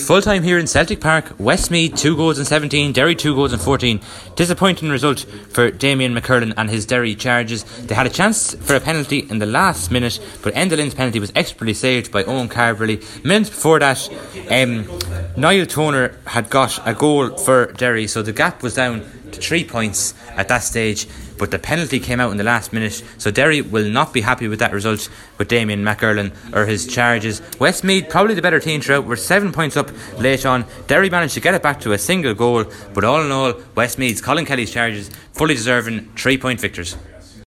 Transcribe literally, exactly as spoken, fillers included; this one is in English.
Full time here in Celtic Park. Westmeath two goals and seventeen, Derry two goals and fourteen. Disappointing result for Damien McCurlin and his Derry Charges. They had a chance for a penalty in the last minute, but Enda Lynn's penalty was expertly saved by Owen Carberley. Minutes before that, um, Niall Toner had got a goal for Derry, so the gap was down to three points at that stage. But the penalty came out in the last minute, so Derry will not be happy with that result with Damien McCurlin or his Charges. Westmeath, probably the better team throughout, were seven points up late on. Derry managed to get it back to a single goal, but all in all, Westmeath's Colin Kelly's Charges fully deserving three point victors.